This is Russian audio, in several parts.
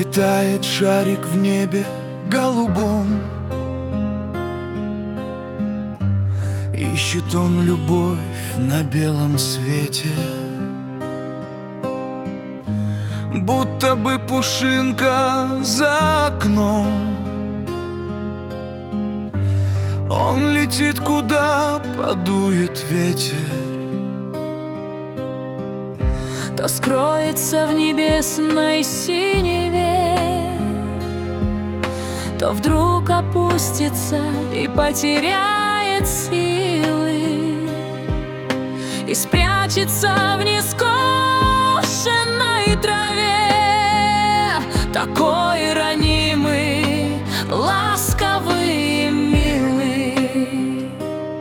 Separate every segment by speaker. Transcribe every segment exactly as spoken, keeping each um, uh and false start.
Speaker 1: Летает шарик в небе голубом, ищет он любовь на белом свете. Будто бы пушинка за окном, он летит, куда подует ветер.
Speaker 2: То скроется в небесной синеве, то вдруг опустится и потеряет силы, и спрячется в нескошенной траве, такой ранимый, ласковый и милый.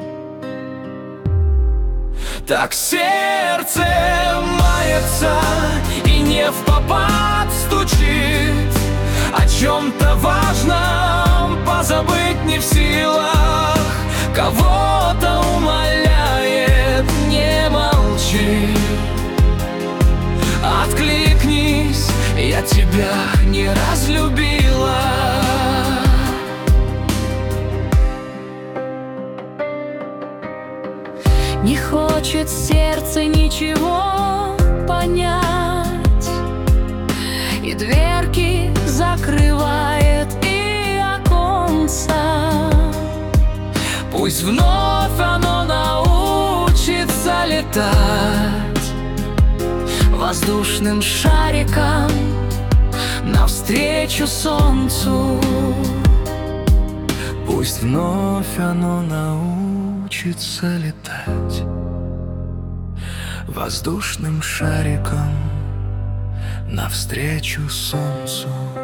Speaker 1: Так сердце мается и не впопад стучит, о чем-то важном позабыть не в силах, кого-то умоляет: не молчи, откликнись, я тебя не разлюбила.
Speaker 2: Не хочет сердце ничего понять, и дверки закрывает, и оконца.
Speaker 1: Пусть вновь оно научится летать
Speaker 2: воздушным шариком навстречу солнцу.
Speaker 1: Пусть вновь оно научится летать воздушным шариком навстречу солнцу.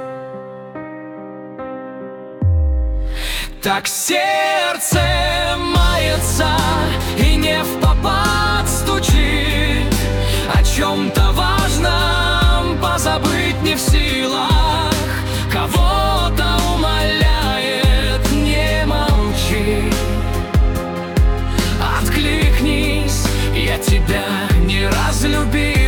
Speaker 1: Так сердце мается и не впопад стучит, о чем-то важном позабыть не в силах, кого-то умоляет: не молчи, откликнись, я тебя не разлюбил.